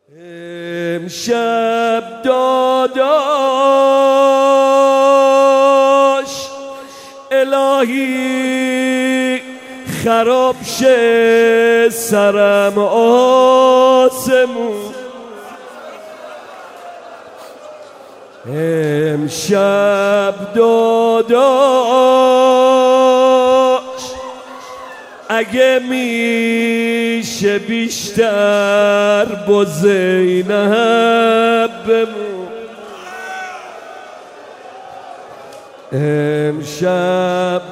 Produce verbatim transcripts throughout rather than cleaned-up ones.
امشب داداش الهی خراب شه سرم آسمون، امشب داداش اگه میشه بیشتر با زینب بمون، امشب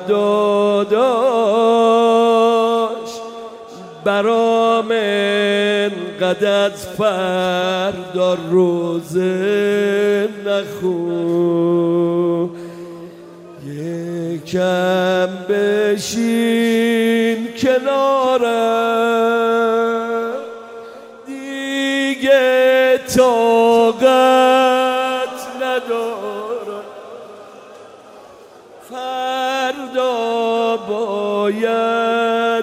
داداش برام انقدر از فردا روزه نخون، یکم بشین کنارم دیگه طاقت ندارم، فردا باید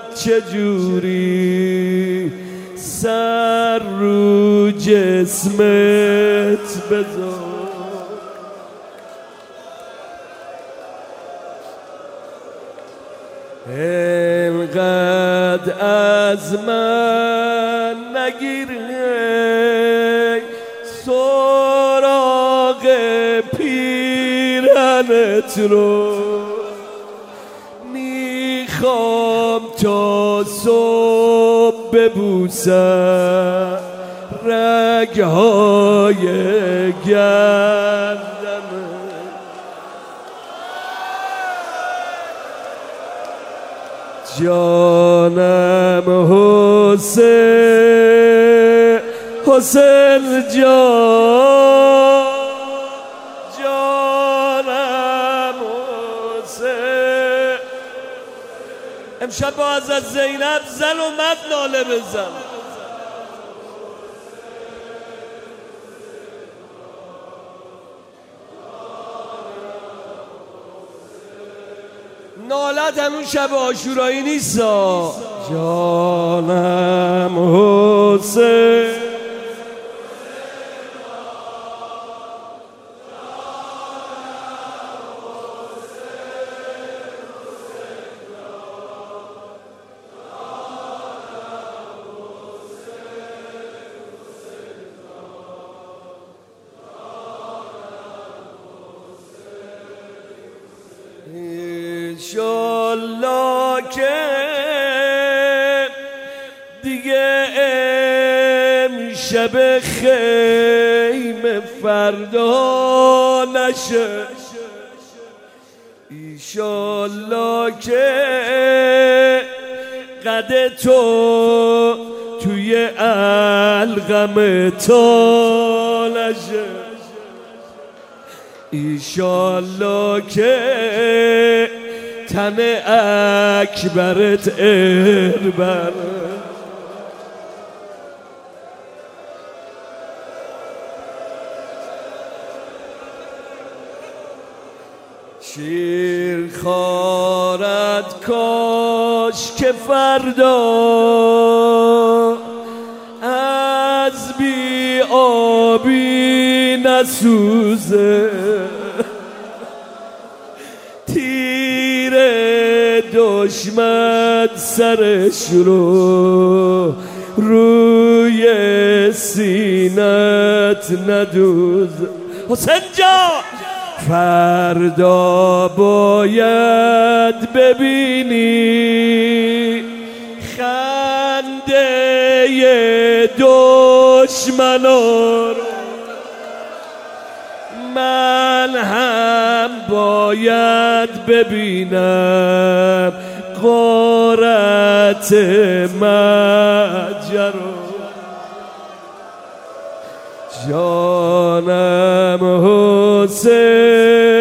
چجوری سر رو جسمت بذار، انقدر از من نگیر سراغ پیرنت رو، میخوام تا صبح ببوسم رگهای گردنت، جانم حسین حسین جان، جانم حسین، امشب با حضرت زینب زن و مرد ناله بزن. نالت همون شب عاشورایی نیست. جانم حسین انشالله که دیگه امشب خیمه فردا نشه، ایشالله که قد تو توی علقم تا نشه، ایشالله که تن اکبرت اربر، شیر خارد کاش که فردا از بی آبی نسوزه، تیر دشمن سرش رو روی سینت ندوز. حسین جان فردا باید ببینی خنده دشمنان، من هم باید ببینم غارت مجرا، جانم حسین